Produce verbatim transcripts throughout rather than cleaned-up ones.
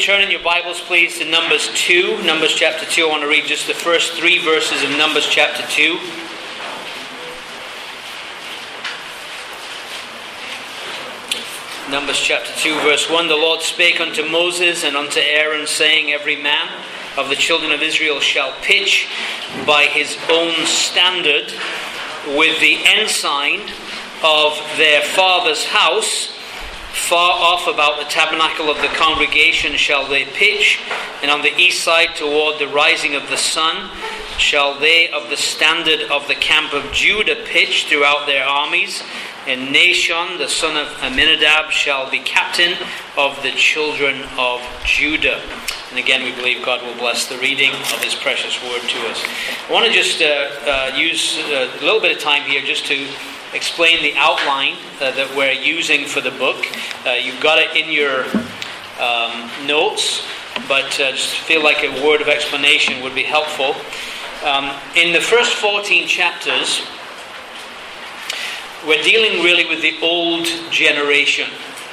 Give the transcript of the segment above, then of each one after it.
turn in your Bibles, please, to Numbers two. Numbers chapter two. I want to read just the first three verses of Numbers chapter two. Numbers chapter two, verse one. The Lord spake unto Moses and unto Aaron, saying, Every man of the children of Israel shall pitch by his own standard with the ensign of their father's house. Far off about the tabernacle of the congregation shall they pitch, and on the east side toward the rising of the sun shall they of the standard of the camp of Judah pitch throughout their armies. And Nashon, the son of Amminadab, shall be captain of the children of Judah. And again, we believe God will bless the reading of His precious word to us. I want to just uh, uh, use a little bit of time here just to explain the outline uh, that we're using for the book. Uh, you've got it in your um, notes, but uh, just feel like a word of explanation would be helpful. Um, in the first fourteen chapters, we're dealing really with the old generation.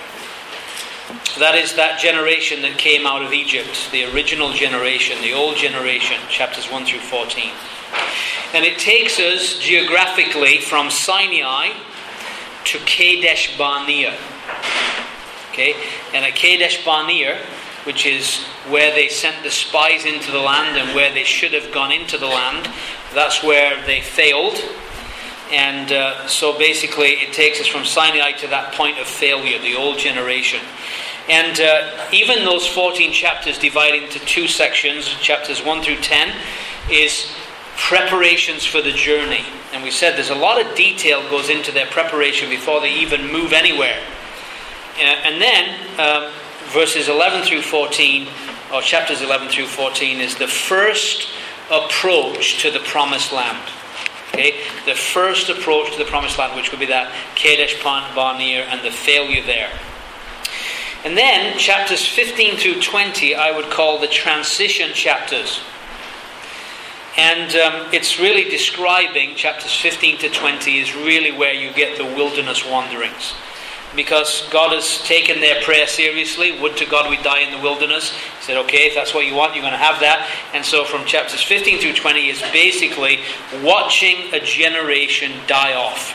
That is that generation that came out of Egypt, the original generation, the old generation, chapters one through fourteen. And it takes us geographically from Sinai to Kadesh Barnea. Okay? And at Kadesh Barnea, which is where they sent the spies into the land and where they should have gone into the land, that's where they failed. And uh, so basically it takes us from Sinai to that point of failure, the old generation. And uh, even those fourteen chapters divided into two sections, chapters one through ten, is preparations for the journey. And we said there's a lot of detail goes into their preparation before they even move anywhere. Uh, and then um, verses eleven through fourteen, or chapters eleven through fourteen, is the first approach to the promised land. Okay, the first approach to the promised land, which would be that Kadesh Barnea and the failure there. And then chapters fifteen through twenty, I would call the transition chapters. And um, it's really describing, chapters fifteen to twenty is really where you get the wilderness wanderings. Because God has taken their prayer seriously. Would to God we die in the wilderness. He said, okay, if that's what you want, you're going to have that. And so from chapters fifteen through twenty is basically watching a generation die off.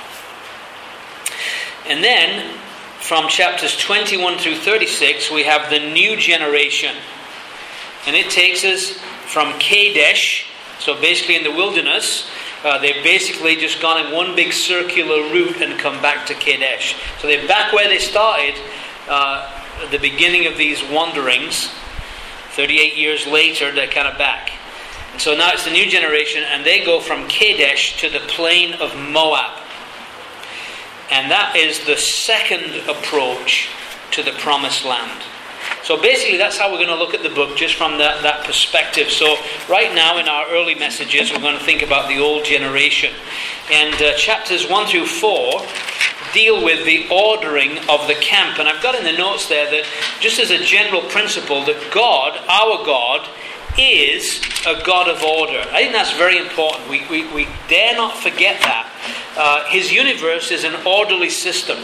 And then from chapters twenty-one through thirty-six, we have the new generation. And it takes us from Kadesh. So basically in the wilderness, uh, they've basically just gone in one big circular route and come back to Kadesh. So they're back where they started uh, at the beginning of these wanderings. thirty-eight years later, they're kind of back. And so now it's the new generation, and they go from Kadesh to the plain of Moab. And that is the second approach to the promised land. So basically that's how we're going to look at the book, just from that, that perspective. So right now in our early messages we're going to think about the old generation. And uh, chapters one through four deal with the ordering of the camp. And I've got in the notes there that just as a general principle that God, our God, is a God of order. I think that's very important. We, we, we dare not forget that. Uh, his universe is an orderly system.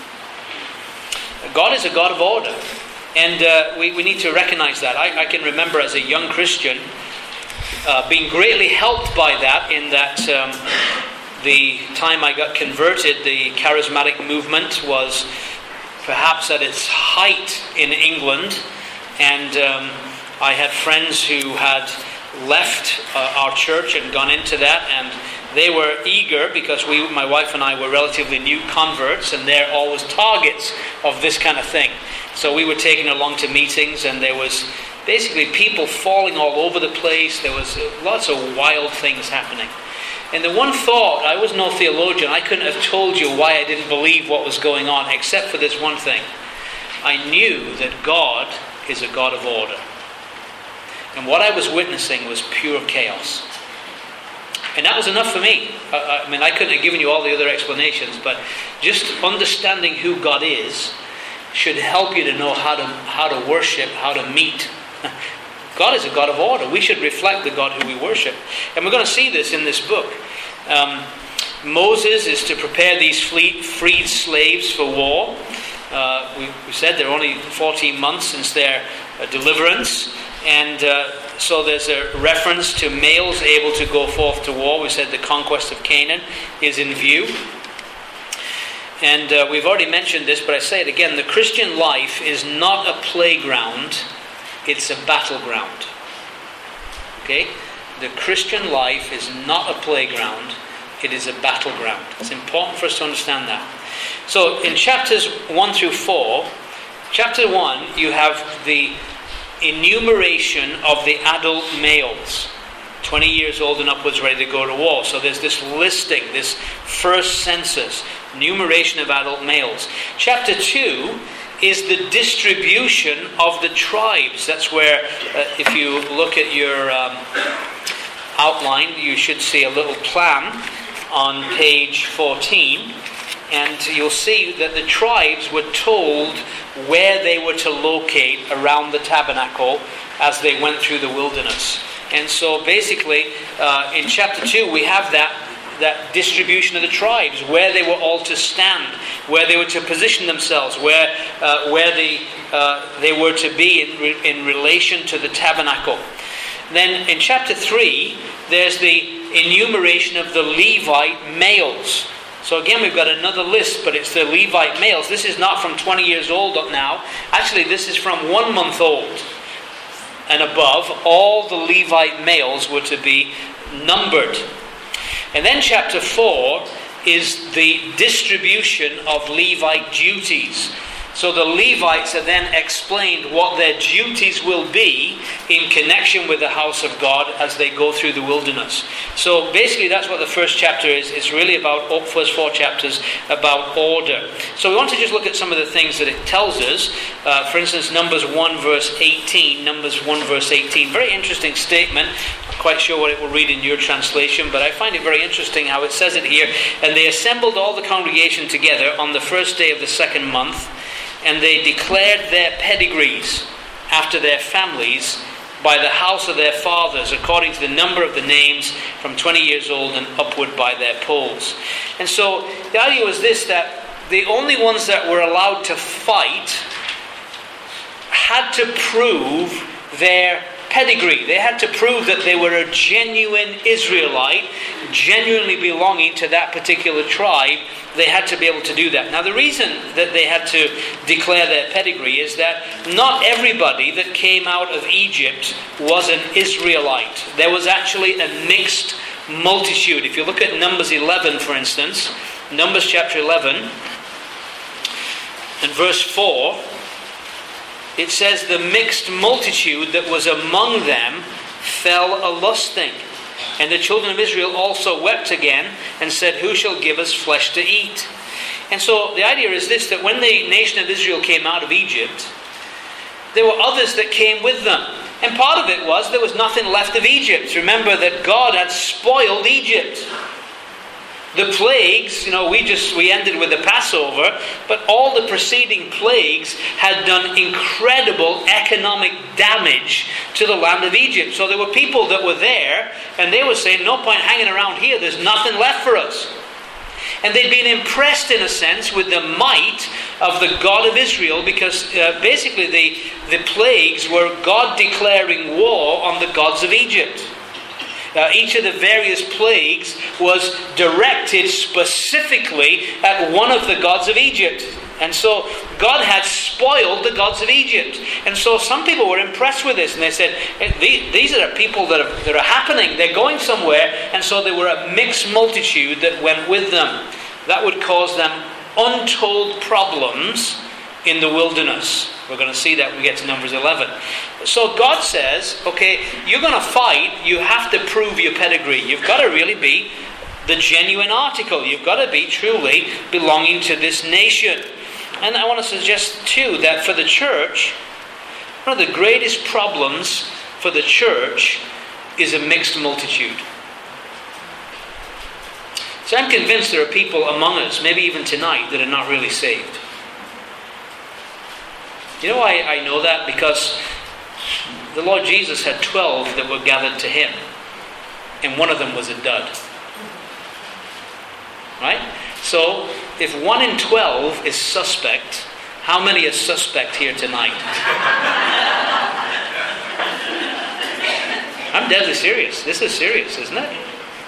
God is a God of order. And uh, we, we need to recognize that. I, I can remember as a young Christian uh, being greatly helped by that, in that um, the time I got converted, the charismatic movement was perhaps at its height in England. And um, I had friends who had left uh, our church and gone into that, and they were eager, because we, my wife and I were relatively new converts, and they're always targets of this kind of thing. So we were taken along to meetings, and there was basically people falling all over the place. There was lots of wild things happening. And the one thought, I was no theologian, I couldn't have told you why I didn't believe what was going on, except for this one thing. I knew that God is a God of order. And what I was witnessing was pure chaos. And that was enough for me. I, I mean, I couldn't have given you all the other explanations, but just understanding who God is should help you to know how to how to worship, how to meet. God is a God of order. We should reflect the God who we worship. And we're going to see this in this book. Um, Moses is to prepare these fleet, freed slaves for war. Uh, we, we said they're only fourteen months since their uh, deliverance. And uh, so there's a reference to males able to go forth to war. We said the conquest of Canaan is in view. And uh, we've already mentioned this, but I say it again. The Christian life is not a playground. It's a battleground. Okay? The Christian life is not a playground. It is a battleground. It's important for us to understand that. So in chapters one through four, chapter one, you have the enumeration of the adult males, twenty years old and upwards, ready to go to war. So there's this listing, this first census, enumeration of adult males. Chapter two is the distribution of the tribes. That's where, uh, if you look at your um, outline, you should see a little plan on page fourteen. And you'll see that the tribes were told where they were to locate around the tabernacle as they went through the wilderness. And so basically, uh, in chapter two, we have that, that distribution of the tribes, where they were all to stand, where they were to position themselves, where uh, where they, uh, they were to be in, re- in relation to the tabernacle. Then in chapter three, there's the enumeration of the Levite males. So again, we've got another list, but it's the Levite males. This is not from twenty years old up now. Actually, this is from one month old and above. All the Levite males were to be numbered. And then chapter four is the distribution of Levite duties. So the Levites are then explained what their duties will be in connection with the house of God as they go through the wilderness. So basically that's what the first chapter is. It's really about, oh, first four chapters, about order. So we want to just look at some of the things that it tells us. Uh, for instance, Numbers one verse eighteen. Numbers one verse eighteen. Very interesting statement. Not quite sure what it will read in your translation, but I find it very interesting how it says it here. And they assembled all the congregation together on the first day of the second month, and they declared their pedigrees after their families by the house of their fathers, according to the number of the names from twenty years old and upward by their polls. And so the idea was this, that the only ones that were allowed to fight had to prove their pedigree. They had to prove that they were a genuine Israelite, genuinely belonging to that particular tribe. They had to be able to do that. Now the reason that they had to declare their pedigree is that not everybody that came out of Egypt was an Israelite. There was actually a mixed multitude. If you look at Numbers eleven, for instance, Numbers chapter eleven and verse four, it says, the mixed multitude that was among them fell a-lusting. And the children of Israel also wept again and said, who shall give us flesh to eat? And so the idea is this, that when the nation of Israel came out of Egypt, there were others that came with them. And part of it was there was nothing left of Egypt. Remember that God had spoiled Egypt. The plagues, you know, we just we ended with the Passover, but all the preceding plagues had done incredible economic damage to the land of Egypt. So there were people that were there, and they were saying, no point hanging around here, there's nothing left for us. And they'd been impressed, in a sense, with the might of the God of Israel, because uh, basically the, the plagues were God declaring war on the gods of Egypt. Uh, each of the various plagues was directed specifically at one of the gods of Egypt. And so God had spoiled the gods of Egypt. And so some people were impressed with this. And they said, hey, these are people that are, that are happening. They're going somewhere. And so there were a mixed multitude that went with them. That would cause them untold problems in the wilderness. We're going to see that when we get to Numbers eleven. So God says, okay, you're going to fight. You have to prove your pedigree. You've got to really be the genuine article. You've got to be truly belonging to this nation. And I want to suggest too that for the church, one of the greatest problems for the church is a mixed multitude. So I'm convinced there are people among us, maybe even tonight, that are not really saved. You know why I know that? Because the Lord Jesus had twelve that were gathered to him, and one of them was a dud. Right? So, if one in twelve is suspect, How many are suspect here tonight? I'm deadly serious. This is serious, isn't it?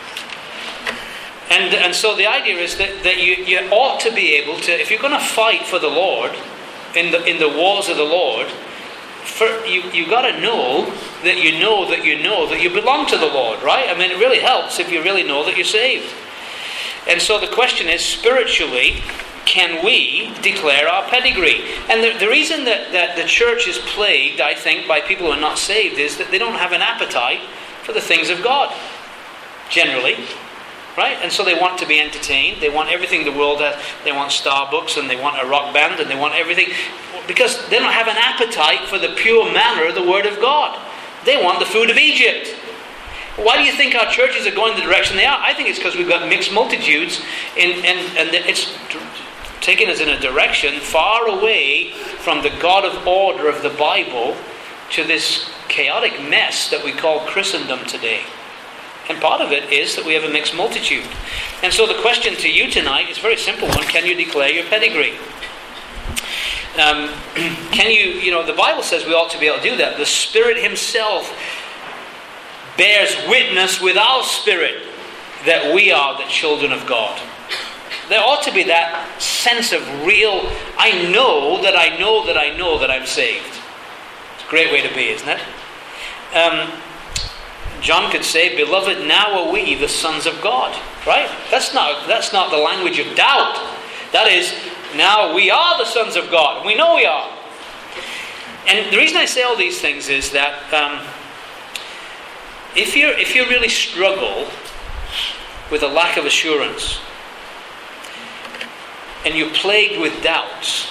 And and so the idea is that, that you, you ought to be able to, if you're going to fight for the Lord, in the in the wars of the Lord, for, you, you've got to know that you know that you know that you belong to the Lord, right? I mean, it really helps if you really know that you're saved. And so the question is, spiritually, can we declare our pedigree? And the, the reason that, that the church is plagued, I think, by people who are not saved is that they don't have an appetite for the things of God, generally. Right? And so they want to be entertained. They want everything the world has. They want Starbucks and they want a rock band and they want everything. Because they don't have an appetite for the pure manner of the Word of God. They want the food of Egypt. Why do you think our churches are going the direction they are? I think it's because we've got mixed multitudes and, and, and it's taken us in a direction far away from the God of order of the Bible to this chaotic mess that we call Christendom today. And part of it is that we have a mixed multitude. And so the question to you tonight is a very simple one. Can you declare your pedigree? Um, can you, you know, the Bible says we ought to be able to do that. The Spirit Himself bears witness with our spirit that we are the children of God. There ought to be that sense of real, I know that I know that I know that I'm saved. It's a great way to be, isn't it? Um, John could say, "Beloved, now are we the sons of God." Right? That's not that's not the language of doubt. That is, now we are the sons of God. We know we are. And the reason I say all these things is that um, if you if you really struggle with a lack of assurance and you're plagued with doubts,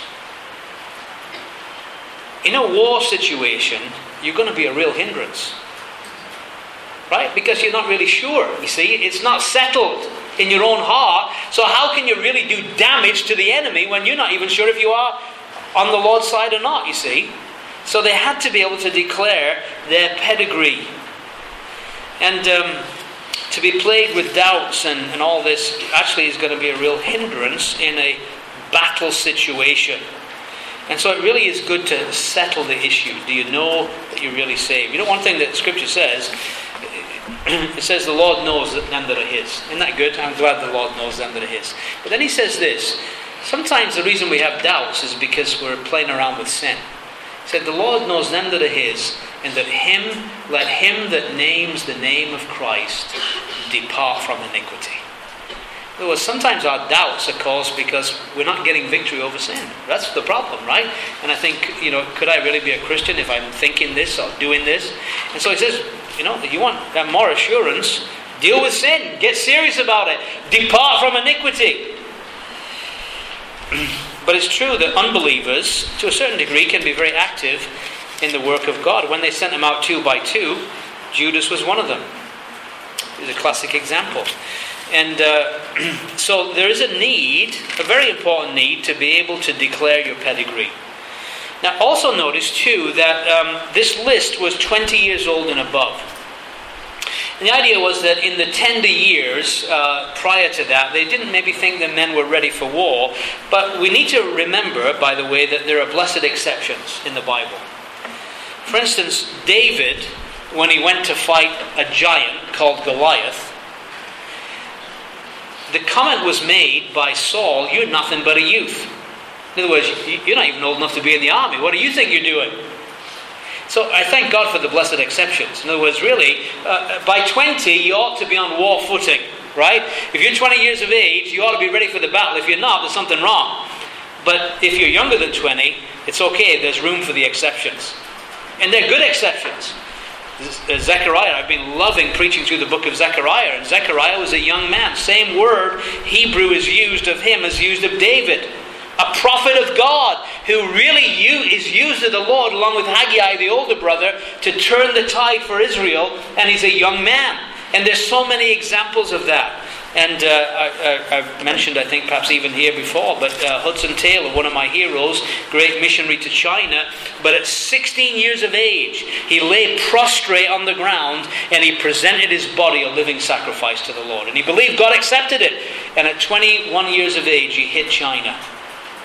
in a war situation, you're going to be a real hindrance. Right? Because you're not really sure. You see, it's not settled in your own heart. So how can you really do damage to the enemy when you're not even sure if you are on the Lord's side or not, you see? So they had to be able to declare their pedigree. And um, to be plagued with doubts and, and all this actually is going to be a real hindrance in a battle situation. And so it really is good to settle the issue. Do you know that you're really saved? You know, one thing that Scripture says, it says the Lord knows them that are His. Isn't that good? I'm glad the Lord knows them that are His. But then He says this, sometimes the reason we have doubts is because we're playing around with sin. He said, the Lord knows them that are His, and that him, let him that names the name of Christ depart from iniquity. In other words, sometimes our doubts are caused because we're not getting victory over sin. That's the problem, right? And I think, you know, could I really be a Christian if I'm thinking this or doing this? And so He says, you know, if you want that more assurance, deal with sin. Get serious about it. Depart from iniquity. But it's true that unbelievers, to a certain degree, can be very active in the work of God. When they sent them out two by two, Judas was one of them. He's a classic example. And uh, so there is a need, a very important need, to be able to declare your pedigree. Now also notice too that um, this list was twenty years old and above. And the idea was that in the tender years uh, prior to that, they didn't maybe think the men were ready for war. But we need to remember, by the way, that there are blessed exceptions in the Bible. For instance, David, when he went to fight a giant called Goliath, the comment was made by Saul, "You're nothing but a youth." In other words, you're not even old enough to be in the army. What do you think you're doing? So I thank God for the blessed exceptions. In other words, really, uh, by twenty, you ought to be on war footing, right? If you're twenty years of age, you ought to be ready for the battle. If you're not, there's something wrong. But if you're younger than twenty, it's okay. There's room for the exceptions. And they're good exceptions. Zechariah, I've been loving preaching through the book of Zechariah. And Zechariah was a young man. Same word, Hebrew, is used of him as used of David. A prophet of God who really is used of the Lord along with Haggai, the older brother, to turn the tide for Israel. And he's a young man. And there's so many examples of that. And uh, I, I, I've mentioned, I think, perhaps even here before, but uh, Hudson Taylor, one of my heroes, great missionary to China, but at sixteen years of age, he lay prostrate on the ground and he presented his body a living sacrifice to the Lord. And he believed God accepted it. And at twenty-one years of age, he hit China.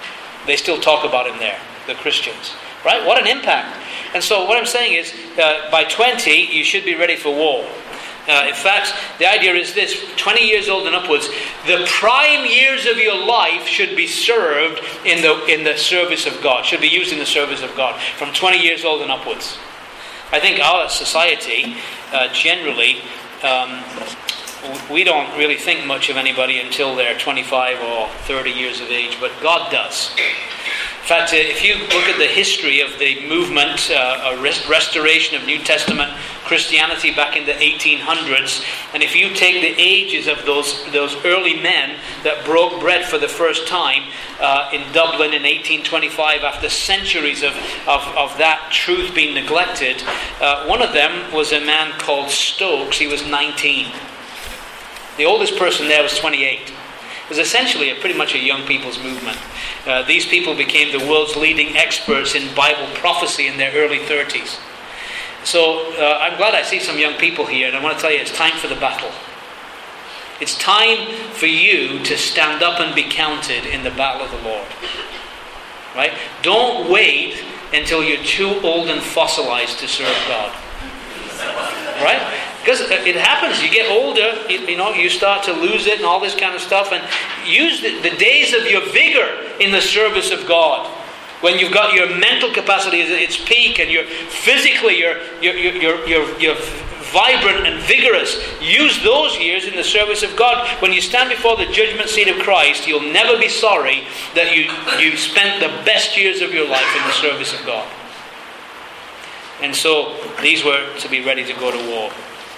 They still talk about him there, the Christians. Right? What an impact. And so what I'm saying is, uh, by twenty, you should be ready for war. Uh, in fact, the idea is this: twenty years old and upwards, the prime years of your life should be served in the in the service of God, should be used in the service of God, from twenty years old and upwards. I think our society, uh, generally, um, we don't really think much of anybody until they're twenty-five or thirty years of age, but God does. In fact, if you look at the history of the movement, uh, a rest- restoration of New Testament Christianity back in the eighteen hundreds, and if you take the ages of those those early men that broke bread for the first time uh, in Dublin in eighteen twenty-five, after centuries of, of, of that truth being neglected, uh, one of them was a man called Stokes. He was nineteen. The oldest person there was twenty-eight. It was essentially a pretty much a young people's movement. Uh, these people became the world's leading experts in Bible prophecy in their early thirties. So uh, I'm glad I see some young people here, and I want to tell you, it's time for the battle. It's time for you to stand up and be counted in the battle of the Lord. Right? Don't wait until you're too old and fossilized to serve God. Right? Because it happens. You get older, you, you know, you start to lose it and all this kind of stuff. And use the, the days of your vigor in the service of God. When you've got your mental capacity at its peak and you're physically you're you're you're you're, you're vibrant and vigorous. Use those years in the service of God. When you stand before the judgment seat of Christ, you'll never be sorry that you you spent the best years of your life in the service of God. And so these were to be ready to go to war.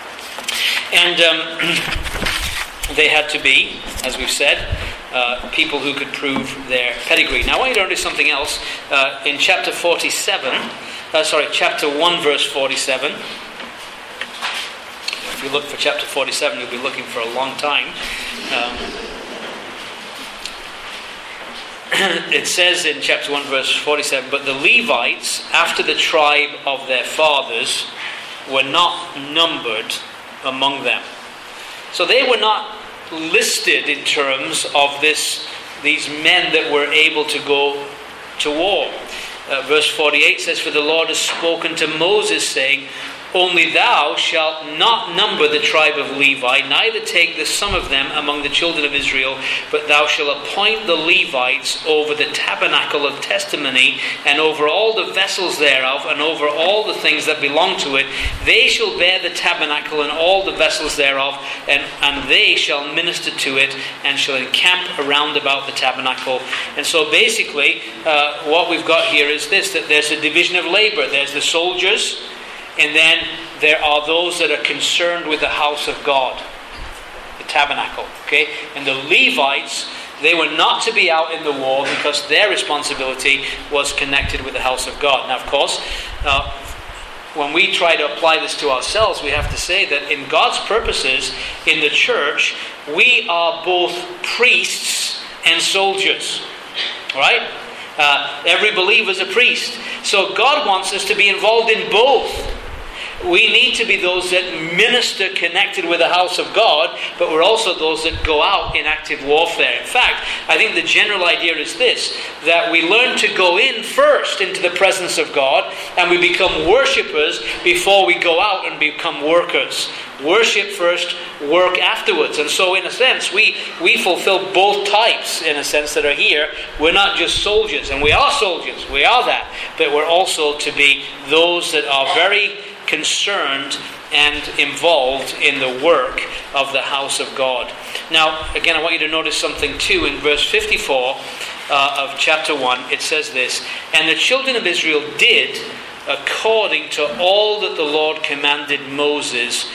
And um, they had to be, as we've said, uh, people who could prove their pedigree. Now I want you to notice something else. Uh, in chapter forty-seven, uh, sorry, chapter one, verse forty-seven. If you look for chapter forty-seven, you'll be looking for a long time. Um, it says in chapter one, verse forty-seven, "But the Levites, after the tribe of their fathers, were not numbered among them." So they were not listed in terms of this these men that were able to go to war. Uh, verse forty-eight says, "For the Lord has spoken to Moses, saying, Only thou shalt not number the tribe of Levi, neither take the sum of them among the children of Israel, but thou shalt appoint the Levites over the tabernacle of testimony, and over all the vessels thereof, and over all the things that belong to it. They shall bear the tabernacle and all the vessels thereof, and, and they shall minister to it, and shall encamp around about the tabernacle." And so basically, uh, what we've got here is this, that there's a division of labor. There's the soldiers, and then there are those that are concerned with the house of God, the tabernacle. Okay, and the Levites, they were not to be out in the war because their responsibility was connected with the house of God. Now, of course, uh, when we try to apply this to ourselves, we have to say that in God's purposes in the church, we are both priests and soldiers. Right? Uh, every believer is a priest. So God wants us to be involved in both. We need to be those that minister connected with the house of God, but we're also those that go out in active warfare. In fact, I think the general idea is this, that we learn to go in first into the presence of God, and we become worshippers before we go out and become workers. Worship first, work afterwards. And so in a sense, we, we fulfill both types, in a sense, that are here. We're not just soldiers, and we are soldiers, we are that, but we're also to be those that are very concerned and involved in the work of the house of God. Now, again, I want you to notice something too. In verse fifty-four uh, of chapter one, it says this, "And the children of Israel did according to all that the Lord commanded Moses,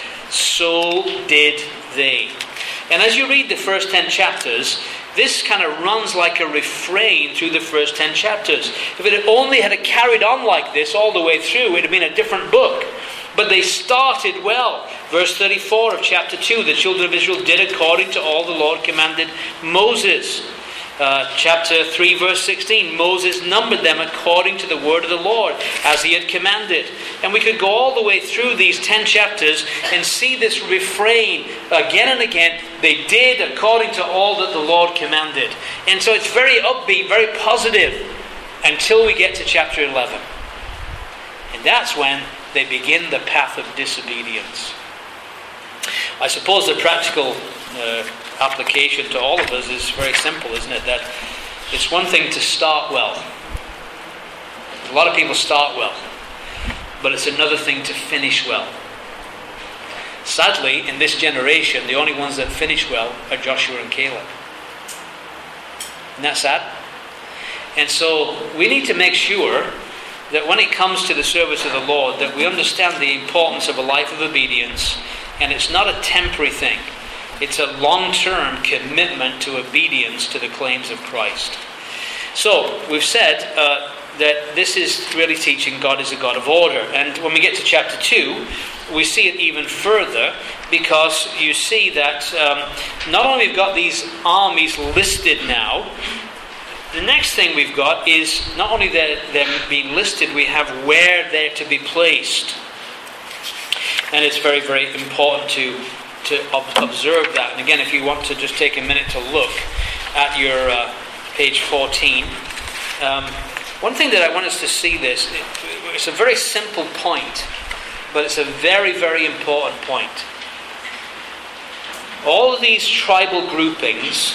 so did they." And as you read the first ten chapters, this kind of runs like a refrain through the first ten chapters. If it only had carried on like this all the way through, it would have been a different book. But they started well. Verse thirty-four of chapter two, "The children of Israel did according to all the Lord commanded Moses." Uh, chapter three, verse sixteen, Moses numbered them according to the word of the Lord, as he had commanded. And we could go all the way through these ten chapters and see this refrain again and again. They did according to all that the Lord commanded. And so it's very upbeat, very positive, until we get to chapter eleven. And that's when they begin the path of disobedience. I suppose the practical uh, application to all of us is very simple, isn't it? That it's one thing to start well. A lot of people start well, but it's another thing to finish well. Sadly, in this generation, the only ones that finish well are Joshua and Caleb. Isn't that sad? And so we need to make sure that when it comes to the service of the Lord, that we understand the importance of a life of obedience, and it's not a temporary thing. It's a long-term commitment to obedience to the claims of Christ. So, we've said uh, that this is really teaching God is a God of order. And when we get to chapter two, we see it even further, because you see that um, not only we've got these armies listed now, the next thing we've got is not only them being listed, we have where they're to be placed. And it's very, very important to to observe that. And again, if you want to just take a minute to look at your uh, page fourteen. Um, one thing that I want us to see this, it, it's a very simple point, but it's a very, very important point. All of these tribal groupings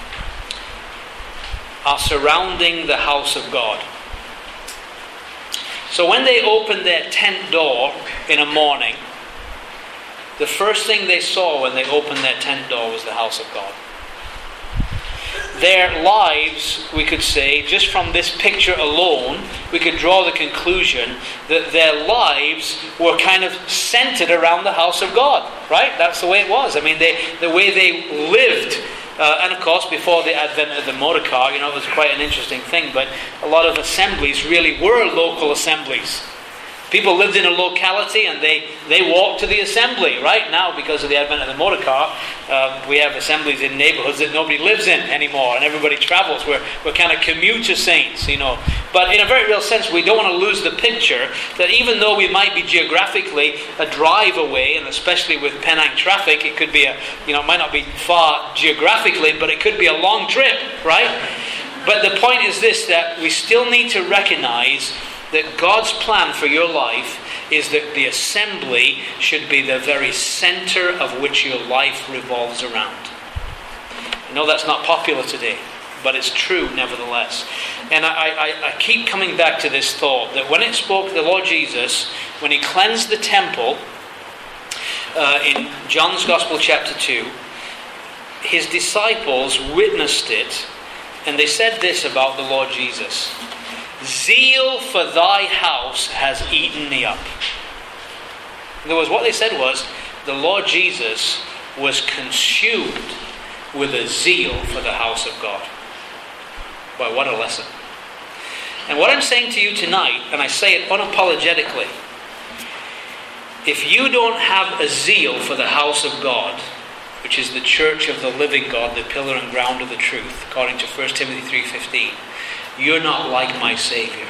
are surrounding the house of God. So when they opened their tent door in a morning, the first thing they saw when they opened their tent door was the house of God. Their lives, we could say, just from this picture alone, we could draw the conclusion that their lives were kind of centered around the house of God. Right? That's the way it was. I mean, they, the way they lived. Uh, and of course, before the advent of the motor car, you know, it was quite an interesting thing. But a lot of assemblies really were local assemblies. People lived in a locality and they, they walked to the assembly. Right now, because of the advent of the motor car, uh, we have assemblies in neighborhoods that nobody lives in anymore, and everybody travels. We're, we're kind of commuter saints, you know. But in a very real sense, we don't want to lose the picture that even though we might be geographically a drive away, and especially with Penang traffic, it could be a, you know, it might not be far geographically, but it could be a long trip, right? But the point is this, that we still need to recognize that God's plan for your life is that the assembly should be the very center of which your life revolves around. I know that's not popular today, but it's true nevertheless. And I, I, I keep coming back to this thought that when it spoke the Lord Jesus, when he cleansed the temple uh, in John's Gospel chapter two, his disciples witnessed it, and they said this about the Lord Jesus: "Zeal for thy house has eaten me up." In other words, what they said was, the Lord Jesus was consumed with a zeal for the house of God. Boy, what a lesson. And what I'm saying to you tonight, and I say it unapologetically, if you don't have a zeal for the house of God, which is the church of the living God, the pillar and ground of the truth, according to First Timothy three fifteen, you're not like my Savior.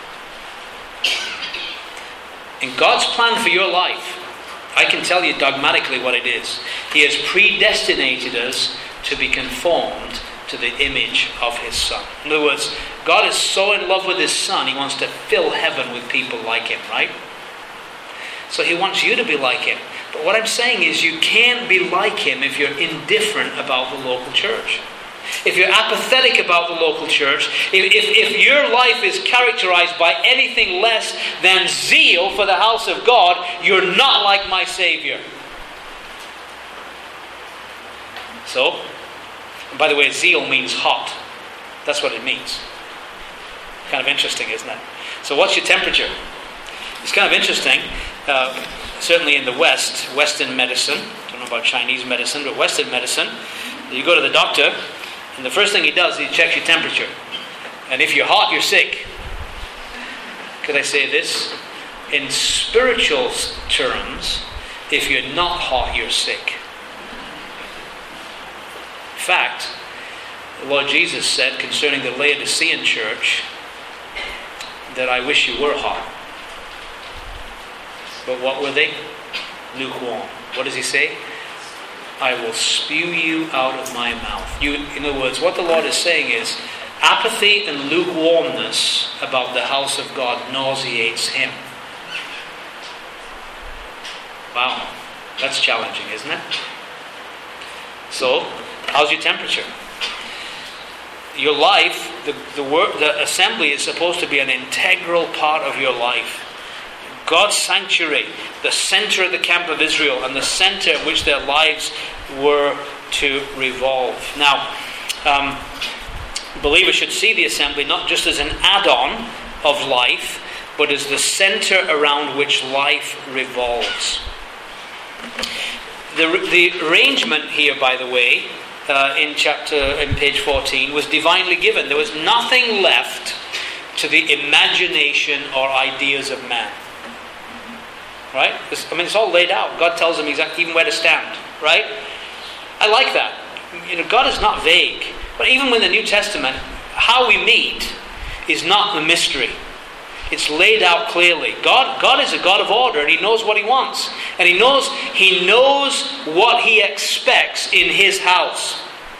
In God's plan for your life, I can tell you dogmatically what it is. He has predestinated us to be conformed to the image of His Son. In other words, God is so in love with His Son, He wants to fill heaven with people like Him, right? So He wants you to be like Him. But what I'm saying is you can't be like Him if you're indifferent about the local church. If you're apathetic about the local church, if, if, if your life is characterized by anything less than zeal for the house of God, you're not like my Savior. So, and by the way, zeal means hot. That's what it means. Kind of interesting, isn't it? So what's your temperature? It's kind of interesting. Uh, certainly in the West, Western medicine, I don't know about Chinese medicine, but Western medicine, you go to the doctor, and the first thing he does is he checks your temperature. And if you're hot, you're sick. Could I say this? In spiritual terms, if you're not hot, you're sick. In fact, The Lord Jesus said concerning the Laodicean church that I wish you were hot. But what were they? Lukewarm. What does he say? I will spew you out of my mouth. You, in other words, what the Lord is saying is, apathy and lukewarmness about the house of God nauseates him. Wow, that's challenging, isn't it? So, how's your temperature? Your life, the the, work, the assembly is supposed to be an integral part of your life. God's sanctuary, the center of the camp of Israel, and the center in which their lives were to revolve. Now, um, believers should see the assembly not just as an add-on of life, but as the center around which life revolves. The, the arrangement here, by the way, uh, in chapter in page fourteen, was divinely given. There was nothing left to the imagination or ideas of man. Right? I mean, it's all laid out. God tells them exactly even where to stand. Right? I like that. You know, God is not vague. But even with the New Testament, how we meet is not the mystery. It's laid out clearly. God, God is a God of order, and He knows what He wants, and He knows He knows what He expects in His house.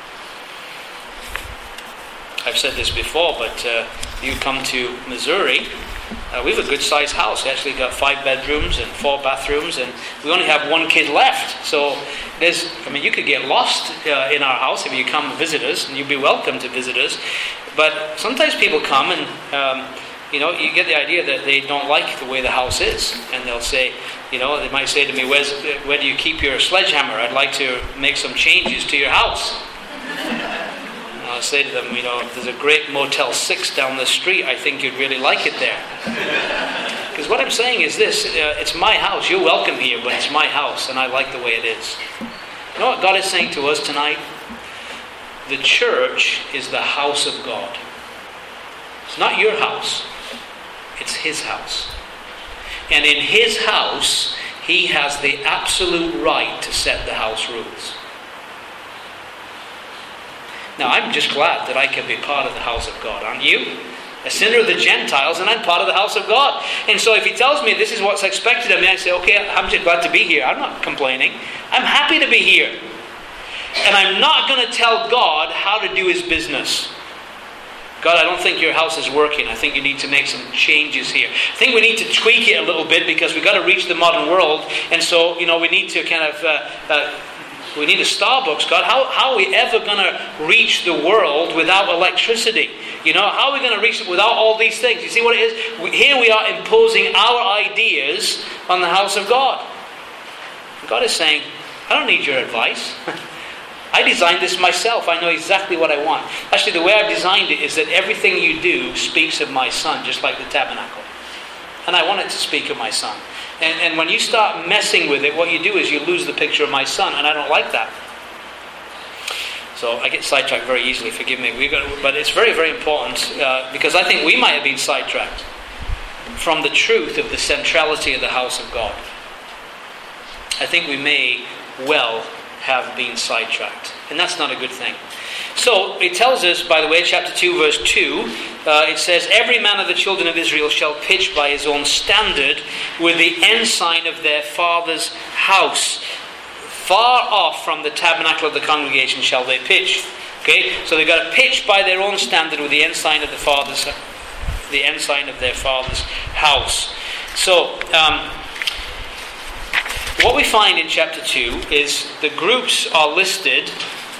I've said this before, but uh, you come to Missouri. Uh, we have a good-sized house. We actually got five bedrooms and four bathrooms, and we only have one kid left. So there's, I mean, you could get lost uh, in our house if you come visit us, and you'd be welcome to visit us. But sometimes people come and, um, you know, you get the idea that they don't like the way the house is, and they'll say, you know, they might say to me, Where's, where do you keep your sledgehammer? I'd like to make some changes to your house. I'll say to them, you know, there's a great Motel six down the street. I think you'd really like it there. Because what I'm saying is this, uh, it's my house. You're welcome here, but it's my house, and I like the way it is. You know what God is saying to us tonight? The church is the house of God. It's not your house. It's His house. And in His house, He has the absolute right to set the house rules. Now, I'm just glad that I can be part of the house of God, aren't you? A sinner of the Gentiles, and I'm part of the house of God. And so if He tells me this is what's expected of me, I say, okay, I'm just glad to be here. I'm not complaining. I'm happy to be here. And I'm not going to tell God how to do His business. God, I don't think your house is working. I think you need to make some changes here. I think we need to tweak it a little bit because we've got to reach the modern world. And so, you know, we need to kind of... Uh, uh, We need a Starbucks, God. How, how are we ever going to reach the world without electricity? You know, how are we going to reach it without all these things? You see what it is? We, here we are imposing our ideas on the house of God. God is saying, I don't need your advice. I designed this myself. I know exactly what I want. Actually, the way I've designed it is that everything you do speaks of my Son, just like the tabernacle. And I want it to speak of my Son. And, and when you start messing with it, what you do is you lose the picture of my Son, and I don't like that. So I get sidetracked very easily, forgive me. We got, but it's very, very important, uh, because I think we might have been sidetracked from the truth of the centrality of the house of God. I think we may well have been sidetracked, and that's not a good thing. So it tells us, by the way, chapter two, verse two, uh, it says, every man of the children of Israel shall pitch by his own standard with the ensign of their father's house. Far off from the tabernacle of the congregation shall they pitch. Okay, so they've got to pitch by their own standard with the ensign of the father's, the ensign of their father's house. So, um, what we find in chapter two is the groups are listed,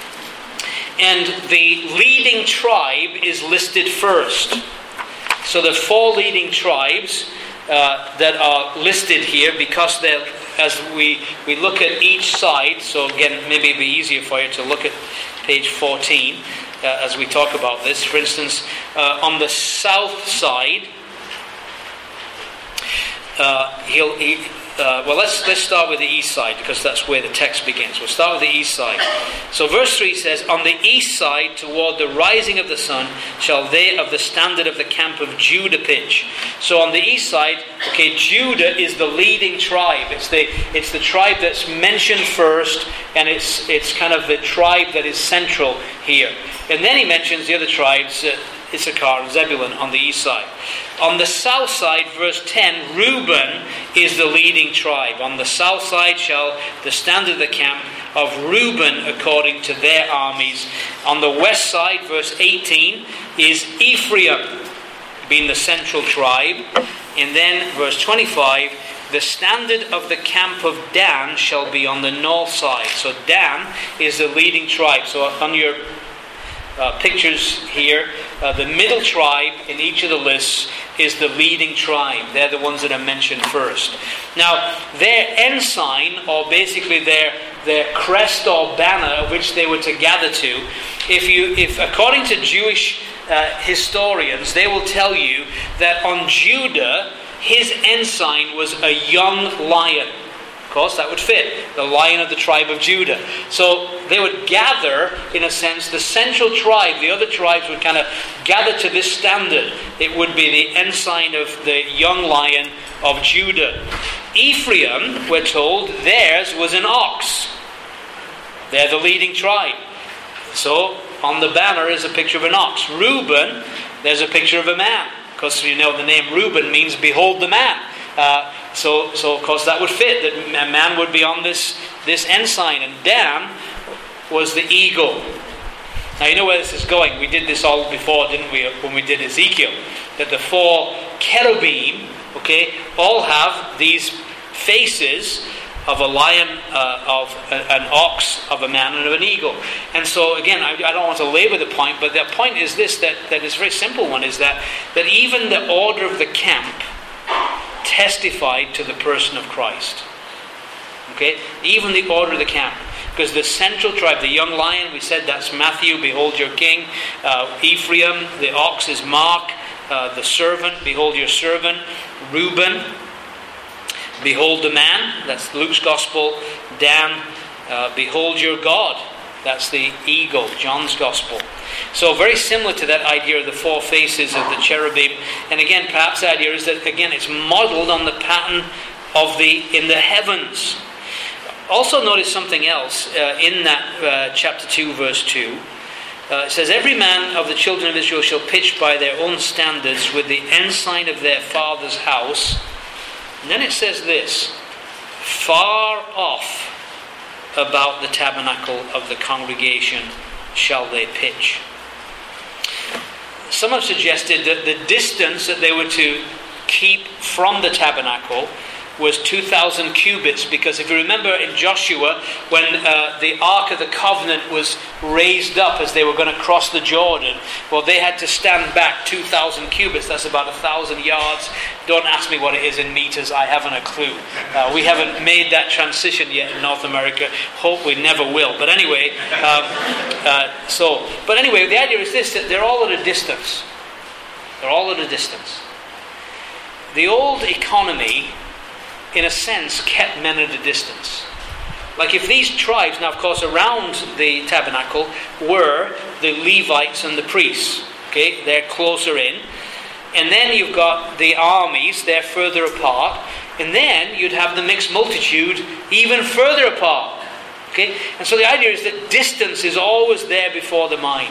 and the leading tribe is listed first. So the four leading tribes uh, that are listed here, because they're, as we, we look at each side, so again, maybe it'd be easier for you to look at page fourteen uh, as we talk about this. For instance, uh, on the south side, uh, he'll, he, Uh, well, let's let's start with the east side, because that's where the text begins. We'll start with the east side. So verse three says, "On the east side, toward the rising of the sun, shall they of the standard of the camp of Judah pitch." So on the east side, okay, Judah is the leading tribe. It's the it's the tribe that's mentioned first, and it's it's kind of the tribe that is central here. And then he mentions the other tribes, uh, Issachar and Zebulun, on the east side. On the south side, verse ten, Reuben is the leading tribe. On the south side shall the standard of the camp of Reuben according to their armies. On the west side, verse eighteen, is Ephraim, being the central tribe. And then verse twenty-five, the standard of the camp of Dan shall be on the north side. So Dan is the leading tribe. So on your Uh, pictures here, uh, the middle tribe in each of the lists is the leading tribe. They're the ones that are mentioned first. Now, their ensign, or basically their their crest or banner, which they were to gather to, if you, if according to Jewish uh, historians, they will tell you that on Judah, his ensign was a young lion. Of course, that would fit. The lion of the tribe of Judah. So they would gather, in a sense, the central tribe. The other tribes would kind of gather to this standard. It would be the ensign of the young lion of Judah. Ephraim, we're told, theirs was an ox. They're the leading tribe. So on the banner is a picture of an ox. Reuben, there's a picture of a man. Because you know the name Reuben means behold the man. Uh, so, so of course that would fit, that a man would be on this, this ensign. And Dan was the eagle. Now you know where this is going. We did this all before, didn't we, when we did Ezekiel? That the four cherubim, okay, all have these faces of a lion, uh, of a, an ox, of a man, and of an eagle. And so again, I, I don't want to labor the point, but the point is this, that, that is a very simple one, is that, that even the order of the camp testified to the person of Christ. Okay? Even the order of the camp. Because the central tribe, the young lion, we said that's Matthew, behold your king. Uh, Ephraim, the ox is Mark. Uh, the servant, behold your servant. Reuben, behold the man. That's Luke's gospel. Dan, uh, behold your God. That's the eagle, John's gospel. So very similar to that idea of the four faces of the cherubim. And again, perhaps the idea is that, again, it's modeled on the pattern of the in the heavens. Also notice something else uh, in that uh, chapter two, verse two. Uh, it says, every man of the children of Israel shall pitch by their own standards with the ensign of their father's house. And then it says this, far off about the tabernacle of the congregation shall they pitch. Some have suggested that the distance that they were to keep from the tabernacle was two thousand cubits, because if you remember in Joshua, when uh, the Ark of the Covenant was raised up as they were going to cross the Jordan, well, they had to stand back two thousand cubits. That's about one thousand yards. Don't ask me what it is in meters. I haven't a clue. Uh, we haven't made that transition yet in North America. Hope we never will. But anyway, um, uh, so, but anyway, the idea is this, that they're all at a distance. They're all at a distance. The old economy, in a sense, kept men at a distance. Like if these tribes, now of course around the tabernacle were the Levites and the priests. Okay, they're closer in. And then you've got the armies, they're further apart. And then you'd have the mixed multitude even further apart. Okay, and so the idea is that distance is always there before the mind.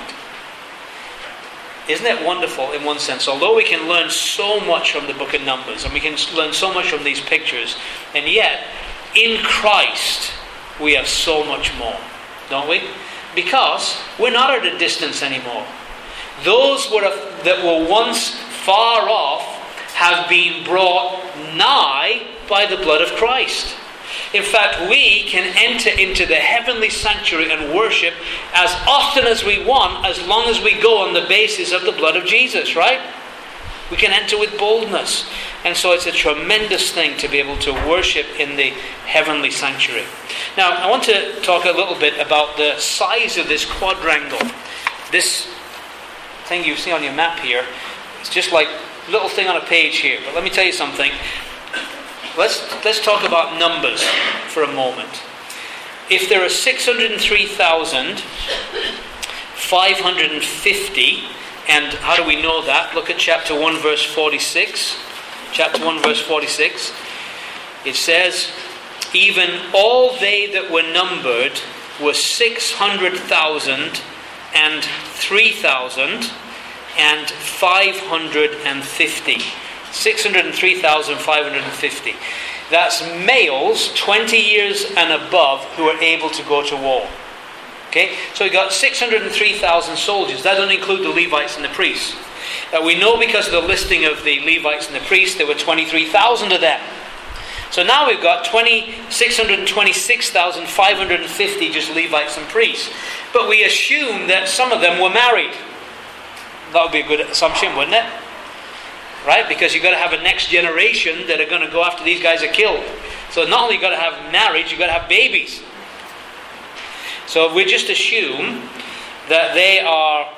Isn't that wonderful in one sense? Although we can learn so much from the book of Numbers, and we can learn so much from these pictures, and yet, in Christ, we have so much more, don't we? Because we're not at a distance anymore. Those were that were once far off have been brought nigh by the blood of Christ. In fact, we can enter into the heavenly sanctuary and worship as often as we want, as long as we go on the basis of the blood of Jesus, right? We can enter with boldness. And so it's a tremendous thing to be able to worship in the heavenly sanctuary. Now, I want to talk a little bit about the size of this quadrangle. This thing you see on your map here, it's just like a little thing on a page here. But let me tell you something. let's let's talk about numbers for a moment. If there are six hundred three thousand five hundred fifty, and how do we know that? Look at chapter one, verse forty-six. Chapter one, verse forty-six. It says, even all they that were numbered were six hundred thousand and three thousand and five hundred fifty. six hundred three thousand five hundred fifty. That's males twenty years and above who are able to go to war. Okay, so we got six hundred three thousand soldiers. That doesn't include the Levites and the priests. Uh, we know because of the listing of the Levites and the priests, there were twenty-three thousand of them. So now we've got six hundred twenty-six thousand five hundred fifty just Levites and priests. But we assume that some of them were married. That would be a good assumption, wouldn't it? Right? Because you've got to have a next generation that are going to go after these guys are killed. So not only you've got to have marriage, you've got to have babies. So we just assume that they are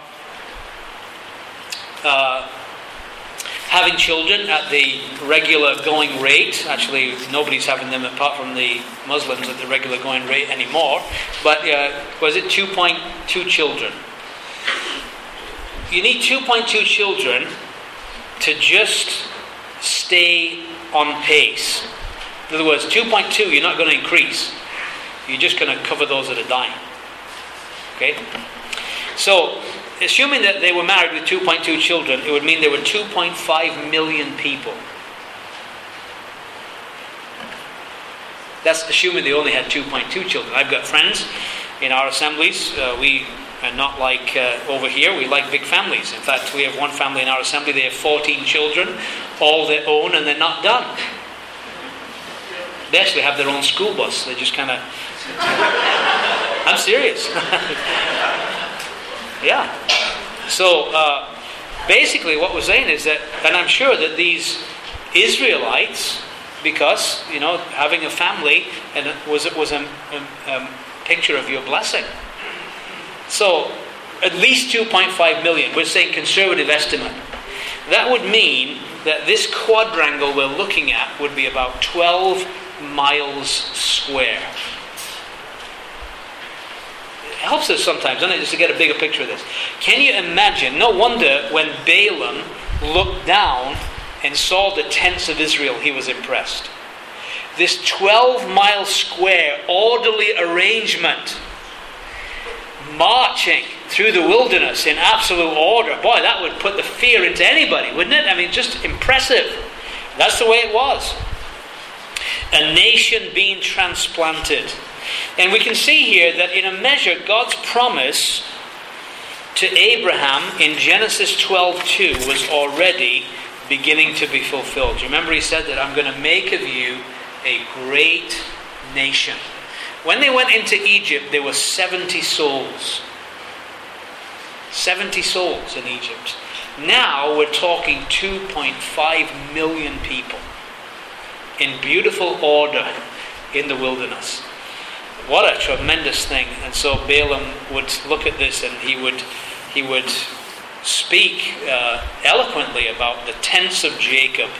uh, having children at the regular going rate. Actually, nobody's having them apart from the Muslims at the regular going rate anymore. But uh, was it two point two children? You need two point two children to just stay on pace. In other words, two point two, you're not going to increase. You're just going to cover those that are dying. Okay? So, assuming that they were married with two point two children, it would mean there were two point five million people. That's assuming they only had two point two children. I've got friends in our assemblies. Uh, we are not like uh, over here. We like big families. In fact, we have one family in our assembly. They have fourteen children, all their own, and they're not done. They actually have their own school bus. They just kind of... I'm serious. Yeah. So, uh, basically what we're saying is that, and I'm sure that these Israelites, because, you know, having a family and it was, it was a, a, a picture of your blessing. So, at least two point five million. We're saying conservative estimate. That would mean that this quadrangle we're looking at would be about twelve miles square. It helps us sometimes, doesn't it, just to get a bigger picture of this. Can you imagine? No wonder when Balaam looked down and saw the tents of Israel, he was impressed. This twelve mile square orderly arrangement, marching through the wilderness in absolute order. Boy, that would put the fear into anybody, wouldn't it? I mean, just impressive. That's the way it was. A nation being transplanted. And we can see here that in a measure, God's promise to Abraham in Genesis twelve two was already beginning to be fulfilled. Do you remember he said that I'm going to make of you a great nation? When they went into Egypt, there were seventy souls. seventy souls in Egypt. Now we're talking two point five million people in beautiful order in the wilderness. What a tremendous thing. And so Balaam would look at this and he would he would speak uh, eloquently about the tents of Jacob.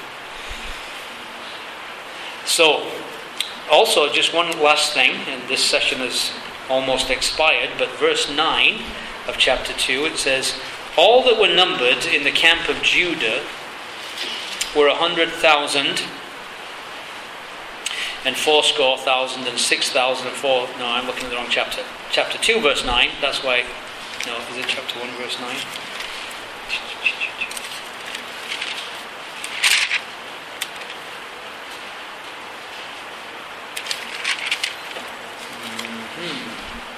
So, also, just one last thing, and this session is almost expired, but verse nine of chapter two, it says, all that were numbered in the camp of Judah were a hundred thousand and fourscore thousand and six thousand and four. No, I'm looking at the wrong chapter. Chapter two, verse nine. That's why. No, is it chapter one, verse nine? Mm-hmm.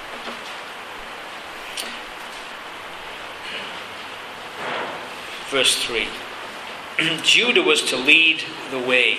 Verse three. Judah was to lead the way.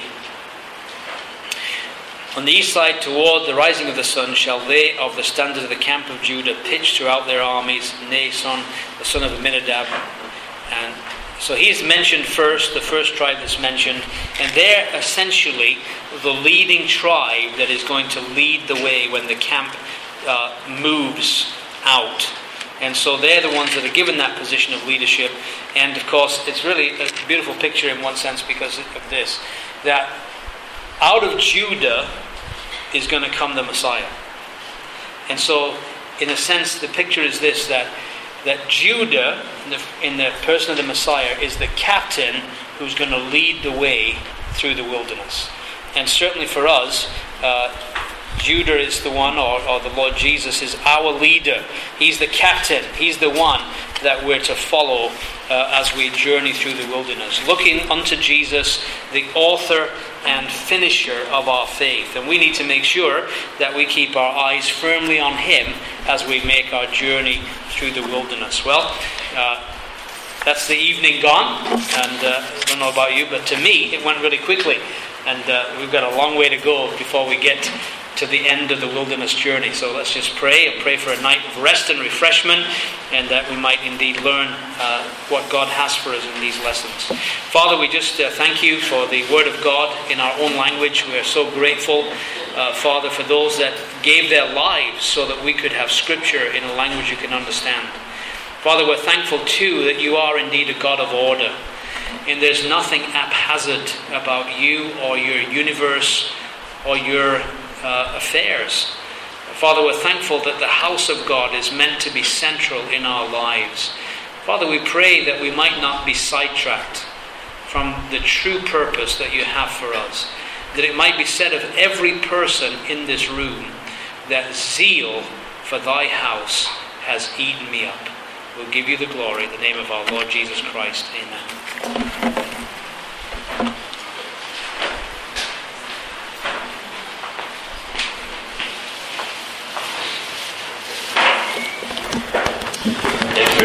On the east side, toward the rising of the sun, shall they of the standard of the camp of Judah pitch throughout their armies, Nason, the son of Amminadab. And so he's mentioned first, the first tribe that's mentioned, and they're essentially the leading tribe that is going to lead the way when the camp uh, moves out. And so they're the ones that are given that position of leadership. And of course, it's really a beautiful picture in one sense because of this, that out of Judah is going to come the Messiah. And so, in a sense, the picture is this, that, that Judah, in the, in the person of the Messiah, is the captain who's going to lead the way through the wilderness. And certainly for us, uh, Judah is the one, or, or the Lord Jesus is our leader. He's the captain. He's the one that we're to follow uh, as we journey through the wilderness. Looking unto Jesus, the author and finisher of our faith. And we need to make sure that we keep our eyes firmly on Him as we make our journey through the wilderness. Well, uh, that's the evening gone. And uh, I don't know about you, but to me, it went really quickly. And uh, we've got a long way to go before we get to the end of the wilderness journey. So let's just pray and pray for a night of rest and refreshment, and that we might indeed learn uh, what God has for us in these lessons. Father, we just uh, thank you for the Word of God in our own language. We are so grateful, uh, Father, for those that gave their lives so that we could have Scripture in a language you can understand. Father, we're thankful too that you are indeed a God of order, and there's nothing haphazard about you or your universe or your Uh, affairs. Father, we're thankful that the house of God is meant to be central in our lives. Father, we pray that we might not be sidetracked from the true purpose that you have for us. That it might be said of every person in this room that zeal for thy house has eaten me up. We'll give you the glory in the name of our Lord Jesus Christ. Amen.